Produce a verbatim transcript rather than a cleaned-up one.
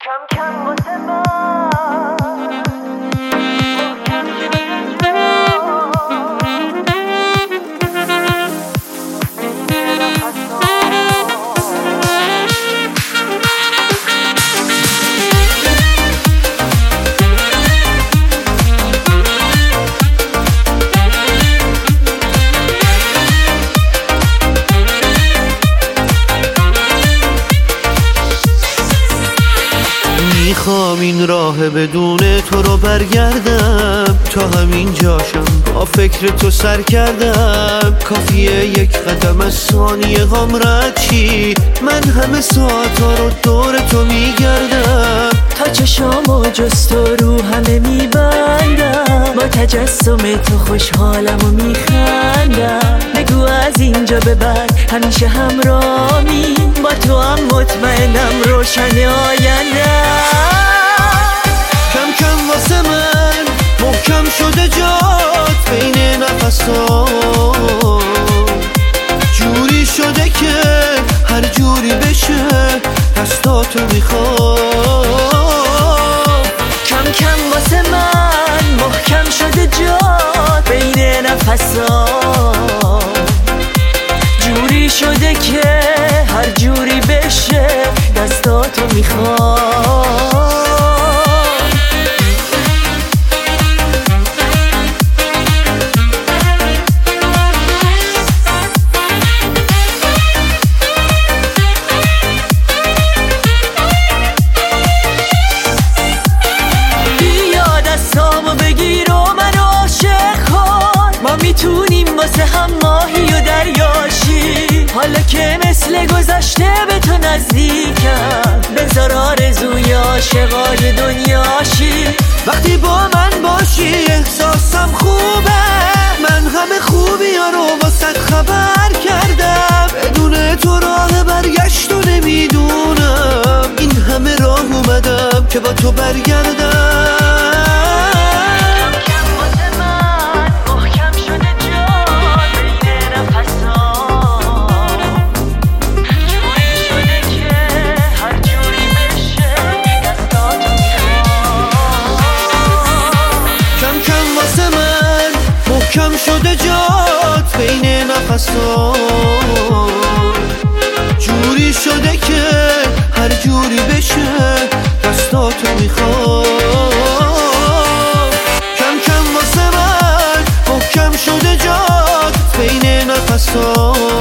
کم کم واسه من محکم شده جا بین نفسام. میخوام این راه بدون تو رو برگردم، تا همین جاشم با فکر تو سر کردم. کافیه یک قدم از ثانیه هم رد چی، من همه ساعت ها رو دور تو میگردم. تا چشامو جز تو رو همه میبندم، با تجسم تو خوشحالم و میخندم. بگو از اینجا به بعد همیشه همراهی، با تو هم مطمئنم روشن آیندم. کم کم واسه من محکم شده جات بین نفسام، جوری شده که هر جوری بشه دستاتو میخوام. کم کم واسه من محکم شده جات بین نفسام، جوری شده که هر جوری بشه دستاتو میخوام. میتونیم واسه هم ماهی و دریاشی، حالا که مثل گذشته به تو نزدیکم. بذار آرزوی عاشقای دنیاشی، وقتی با من باشی احساسم خوبه. من همه خوبی ها رو واسه خبر کردم، بدون تو راه برگشت و نمیدونم. این همه راه اومدم که با تو برگردم. کم شده جات بین نفسام، جوری شده که هر جوری بشه دستاتو میخوام. کم کم واسه من محکم شده جات بین نفسام،